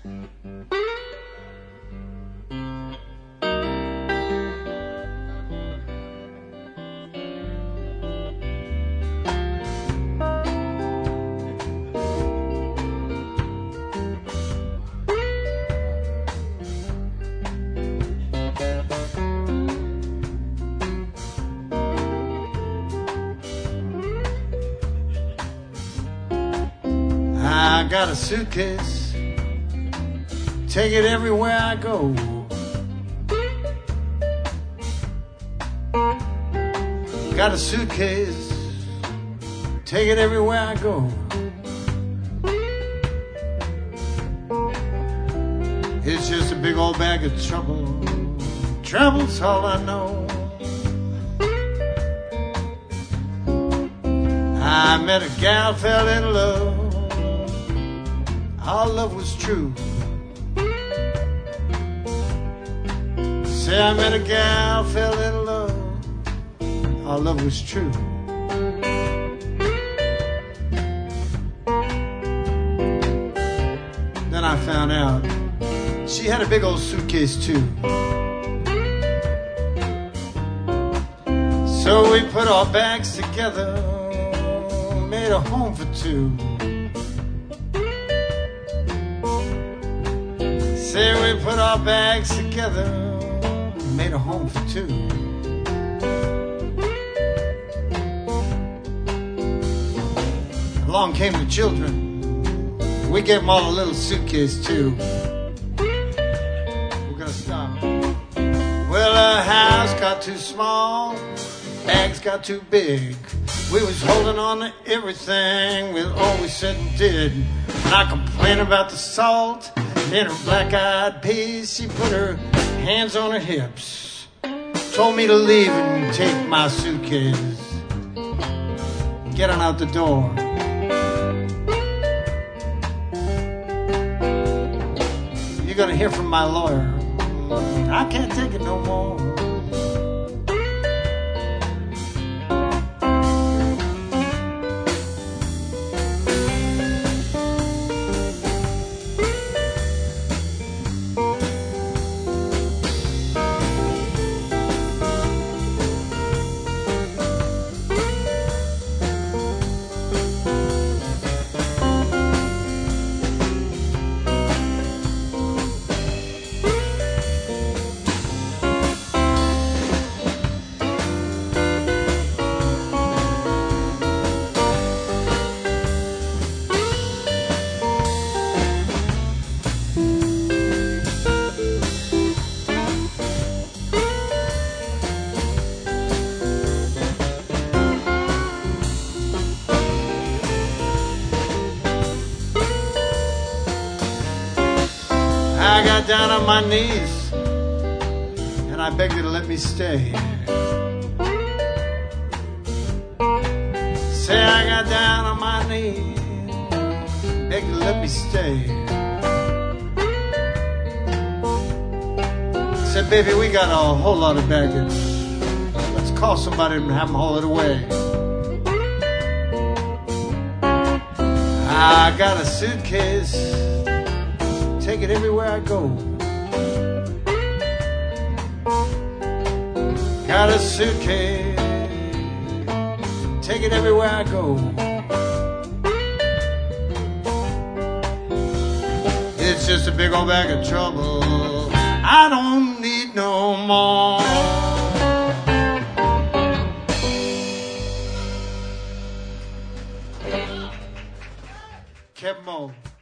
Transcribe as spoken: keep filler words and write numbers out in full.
I got a suitcase, take it everywhere I go. Got a suitcase, take it everywhere I go. It's just a big old bag of trouble. Trouble's all I know. I met a gal, fell in love. Our love was true. Say I met a gal, fell in love. Our love was true. Then I found out she had a big old suitcase too. So we put our bags together, made a home for two. Say we put our bags together, made a home for two. Along came the children, we gave them all a little suitcase too. We're gonna stop. Well, our house got too small, bags got too big. We was holding on to everything with all we said and did. And I complained about the salt in her black-eyed peas. She put her hands on her hips, told me to leave and take my suitcase, get on out the door. You're gonna hear from my lawyer. I can't take it no more. I got down on my knees and I begged her to let me stay. Say I got down on my knees, begged her to let me stay. Said, baby, we got a whole lot of baggage. Let's call somebody and have them haul it away. I got a suitcase, take it everywhere I go. Got a suitcase, take it everywhere I go. It's just a big old bag of trouble. I don't need no more. Kept Mo.